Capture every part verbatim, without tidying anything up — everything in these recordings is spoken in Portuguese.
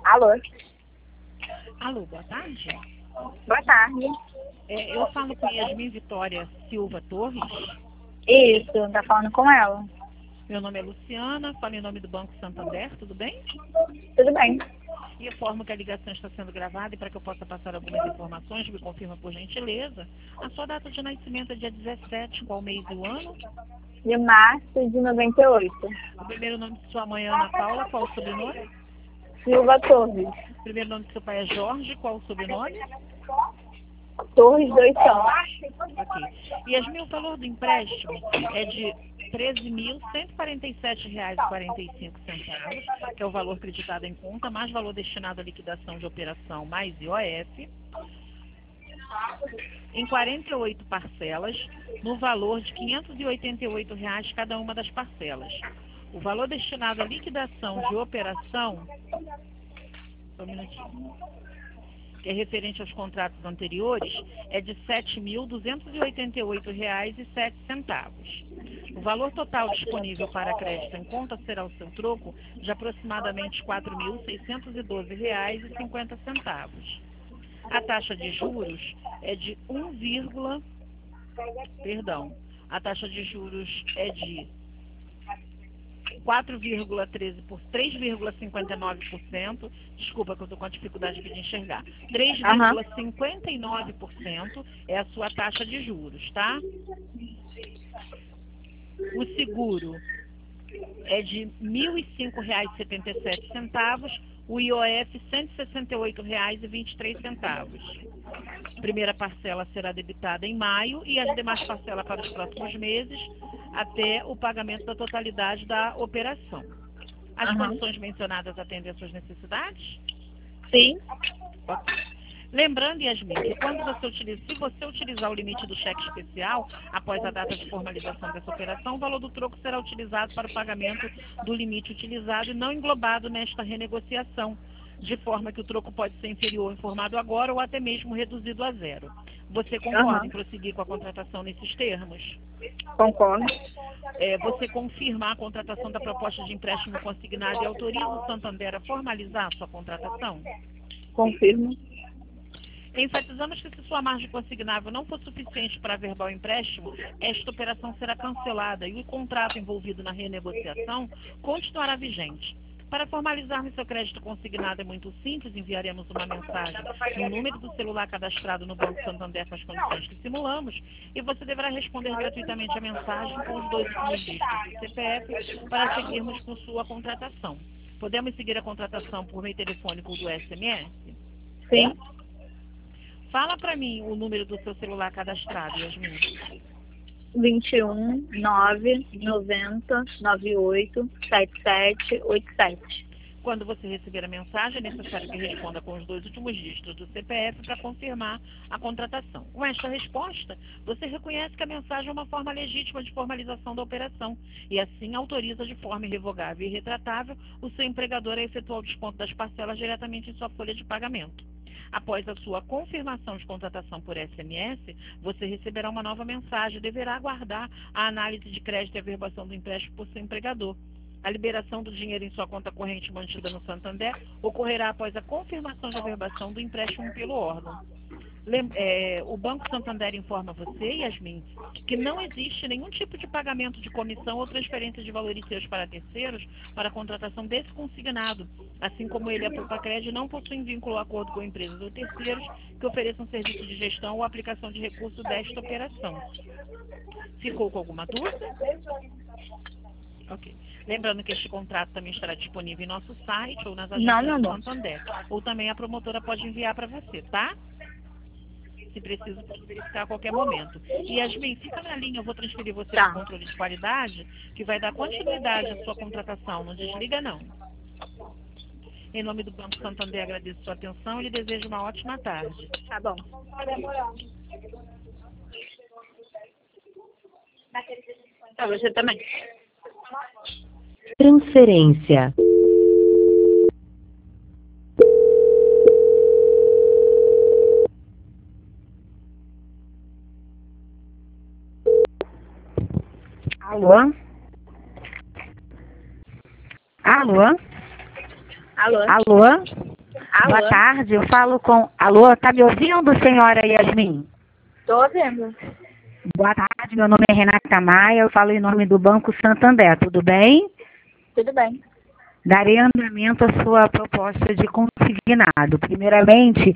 Alô? Alô, boa tarde. Boa tarde. É, eu falo com Yasmin Vitória Silva Torres. Isso, tá falando com ela. Meu nome é Luciana, falo em nome do Banco Santander, tudo bem? Tudo bem. E informo que a ligação está sendo gravada e para que eu possa passar algumas informações, me confirma por gentileza. A sua data de nascimento é dia dezessete, qual mês e o ano? De março de noventa e oito. O primeiro nome de sua mãe é Ana Paula, qual o sobrenome? Silva Torres. O primeiro nome de seu pai é Jorge, qual o sobrenome? Torres dois são. Ok. Yasmin, o valor do empréstimo é de treze mil cento e quarenta e sete reais e quarenta e cinco centavos, que é o valor creditado em conta, mais valor destinado à liquidação de operação, mais I O F, em quarenta e oito parcelas, no valor de quinhentos e oitenta e oito reais cada uma das parcelas. O valor destinado à liquidação de operação, só um minutinho, que é referente aos contratos anteriores, é de sete mil duzentos e oitenta e oito reais e sete centavos. O valor total disponível para crédito em conta será o seu troco de aproximadamente quatro mil seiscentos e doze reais e cinquenta centavos. A taxa de juros é de um, perdão, a taxa de juros é de quatro vírgula treze por três vírgula cinquenta e nove por cento, desculpa que eu estou com a dificuldade aqui de enxergar, três vírgula cinquenta e nove por cento é a sua taxa de juros, tá? O seguro é de mil e cinco reais e setenta e sete centavos, o I O F cento e sessenta e oito reais e vinte e três centavos. A primeira parcela será debitada em maio e as demais parcelas para os próximos meses, até o pagamento da totalidade da operação. As Uhum. condições mencionadas atendem às suas necessidades? Sim. Ok. Lembrando, Yasmin, que quando você utiliza, se você utilizar o limite do cheque especial, após a data de formalização dessa operação, o valor do troco será utilizado para o pagamento do limite utilizado e não englobado nesta renegociação, de forma que o troco pode ser inferior informado agora ou até mesmo reduzido a zero. Você concorda Uhum. em prosseguir com a contratação nesses termos? Concordo. É, você confirma a contratação da proposta de empréstimo consignado e autoriza o Santander a formalizar a sua contratação? Confirmo. Enfatizamos que se sua margem consignável não for suficiente para averbar o empréstimo, esta operação será cancelada e o contrato envolvido na renegociação continuará vigente. Para formalizarmos seu crédito consignado é muito simples, enviaremos uma mensagem no número do celular cadastrado no Banco Santander com as condições que simulamos e você deverá responder gratuitamente a mensagem com os dois últimos dígitos do C P F para seguirmos com sua contratação. Podemos seguir a contratação por meio telefônico ou do S M S? Sim. Fala para mim o número do seu celular cadastrado, Yasmin. vinte e um, nove, noventa, noventa e oito, setenta e sete, oitenta e sete. Quando você receber a mensagem, é necessário que responda com os dois últimos dígitos do C P F para confirmar a contratação. Com esta resposta, você reconhece que a mensagem é uma forma legítima de formalização da operação e assim autoriza de forma irrevogável e irretratável o seu empregador a efetuar o desconto das parcelas diretamente em sua folha de pagamento. Após a sua confirmação de contratação por S M S, você receberá uma nova mensagem e deverá aguardar a análise de crédito e averbação do empréstimo por seu empregador. A liberação do dinheiro em sua conta corrente mantida no Santander ocorrerá após a confirmação de averbação do empréstimo pelo órgão. Lem- é, o Banco Santander informa você, Yasmin, que não existe nenhum tipo de pagamento de comissão ou transferência de valores seus para terceiros para a contratação desse consignado, assim como ele e a Propacred não possuem vínculo ou acordo com empresas ou terceiros que ofereçam serviço de gestão ou aplicação de recurso desta operação. Ficou com alguma dúvida? Ok. Lembrando que este contrato também estará disponível em nosso site ou nas Não, agências meu do amor. Santander. Ou também a promotora pode enviar para você, tá? Se preciso verificar a qualquer momento. E Yasmin, fica na linha, eu vou transferir você Tá. para o controle de qualidade, que vai dar continuidade à sua contratação. Não desliga, não. Em nome do Banco Santander, agradeço sua atenção e lhe desejo uma ótima tarde. Tá bom. Tá, você também. Transferência. Alô? Alô? Alô? Alô? Alô? Boa tarde, eu falo com... Alô, tá me ouvindo, senhora Yasmin? Tô ouvindo. Boa tarde, meu nome é Renata Maia, eu falo em nome do Banco Santander, tudo bem? Tudo bem. Darei andamento à sua proposta de consignado. Primeiramente,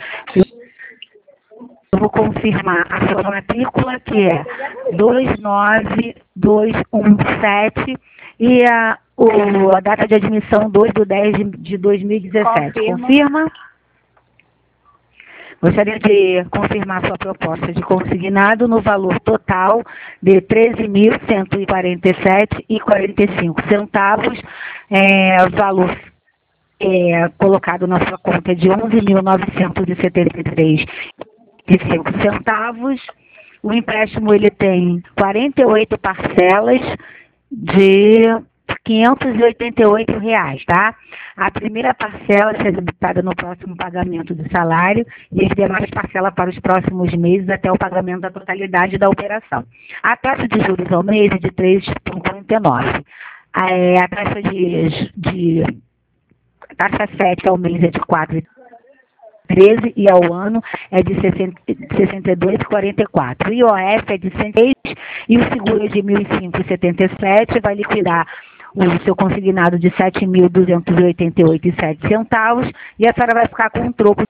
eu vou confirmar a sua matrícula, que é dois nove dois um sete, e a, o, a data de admissão dois de dez de dois mil e dezessete. Confirma. Confirma? Gostaria de confirmar sua proposta de consignado no valor total de treze mil cento e quarenta e sete reais e quarenta e cinco centavos, é, valor é, colocado na sua conta de onze mil novecentos e setenta e três reais e cinco centavos. O empréstimo ele tem quarenta e oito parcelas de quinhentos e oitenta e oito reais, tá? A primeira parcela será debitada no próximo pagamento do salário e as demais parcelas para os próximos meses até o pagamento da totalidade da operação. A taxa de juros ao mês é de três vírgula quarenta e nove. A, a taxa de, de a taxa sete ao mês é de quatro vírgula treze e ao ano é de sessenta e dois vírgula quarenta e quatro. O I O F é de cento e seis e o seguro é de mil e cinco vírgula setenta e sete, vai liquidar o seu consignado de sete mil duzentos e oitenta e oito reais e sete centavos e a senhora vai ficar com um troco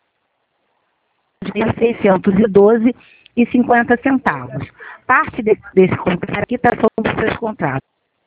de mil seiscentos e doze reais e cinquenta centavos. Parte de, desse contrato aqui está sobre os seus contratos,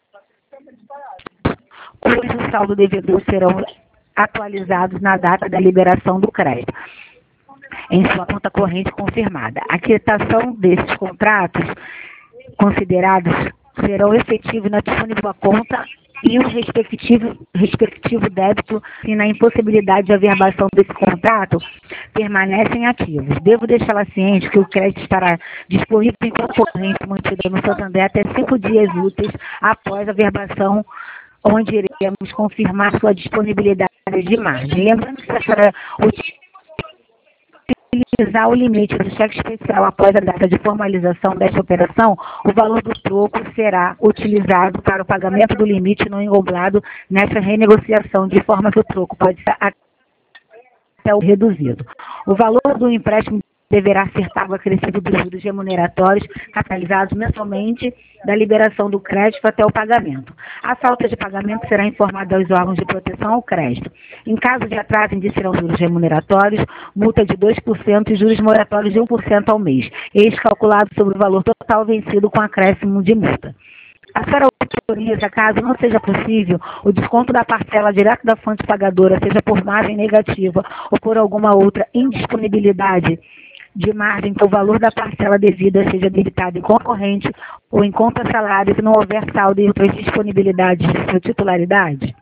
cujo saldo devedor serão atualizados na data da liberação do crédito em sua conta corrente confirmada. A quitação desses contratos considerados serão efetivos na disponível conta e o respectivo, respectivo débito e na impossibilidade de averbação desse contrato permanecem ativos. Devo deixá-la ciente que o crédito estará disponível em conta corrente mantida no Santander até cinco dias úteis após a averbação, onde iremos confirmar sua disponibilidade de margem. Lembrando que a senhora utilizar o limite do cheque especial após a data de formalização desta operação, o valor do troco será utilizado para o pagamento do limite não englobado nessa renegociação, de forma que o troco pode ser até o reduzido. O valor do empréstimo deverá ser pago acrescido dos juros remuneratórios capitalizados mensalmente da liberação do crédito até o pagamento. A falta de pagamento será informada aos órgãos de proteção ao crédito. Em caso de atraso, iniciarão juros remuneratórios, multa de dois por cento e juros moratórios de um por cento ao mês, ex calculado sobre o valor total vencido com acréscimo de multa. A senhora autoriza, caso não seja possível, o desconto da parcela direto da fonte pagadora, seja por margem negativa ou por alguma outra indisponibilidade de margem que o valor da parcela devida seja debitado em concorrente ou em conta salário se não houver saldo entre as disponibilidades de sua titularidade?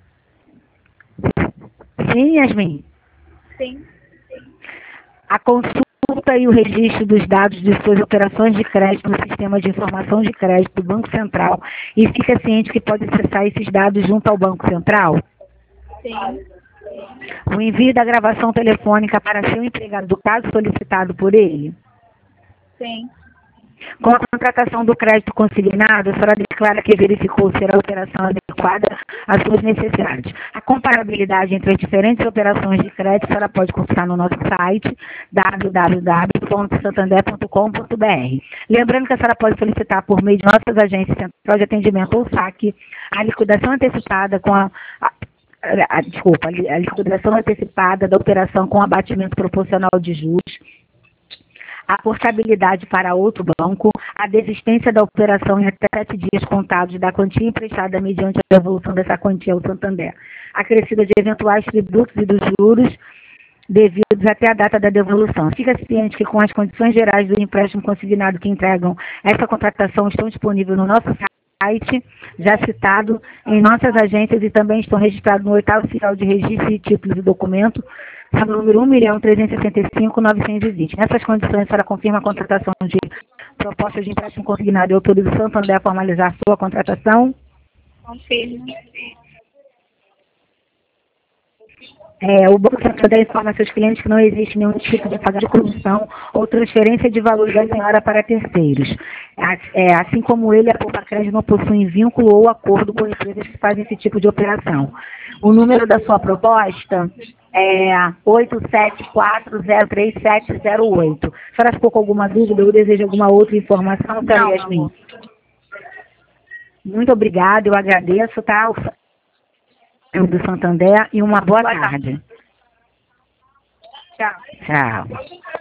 Sim, Yasmin? Sim. A consulta e o registro dos dados de suas operações de crédito no sistema de informação de crédito do Banco Central e fica ciente que pode acessar esses dados junto ao Banco Central? Sim. O envio da gravação telefônica para seu empregado do caso solicitado por ele? Sim. Com a contratação do crédito consignado, a senhora declara que verificou ser a operação adequada às suas necessidades. A comparabilidade entre as diferentes operações de crédito a senhora pode consultar no nosso site w w w ponto santander ponto com ponto b r. Lembrando que a senhora pode solicitar por meio de nossas agências central de atendimento ou saque a liquidação antecipada com a, a A, desculpa, a liquidação antecipada da operação com abatimento proporcional de juros, a portabilidade para outro banco, a desistência da operação em até sete dias contados da quantia emprestada mediante a devolução dessa quantia ao Santander, acrescida de eventuais tributos e dos juros devidos até a data da devolução. Fica ciente que com as condições gerais do empréstimo consignado que entregam essa contratação estão disponíveis no nosso site, site, já citado em nossas agências e também estão registrados no oitavo oficial de registro de títulos e documento, número um milhão trezentos e sessenta e cinco mil novecentos e vinte. Nessas condições, a senhora confirma a contratação de proposta de empréstimo consignado e autoriza o Santander a formalizar sua contratação? Confirmo. É, o Banco Santander informa a seus clientes que não existe nenhum tipo de pagamento de comissão ou transferência de valor da senhora para terceiros. É, assim como ele, a Poupa Crédito não possui vínculo ou acordo com empresas que fazem esse tipo de operação. O número da sua proposta é, oito sete quatro zero três sete zero oito. A senhora ficou com alguma dúvida ou deseja alguma outra informação, tá, Não, Yasmin? amor. Muito obrigada, eu agradeço, tá? O do Santander e uma boa, Boa tarde. tarde. Tchau. Tchau.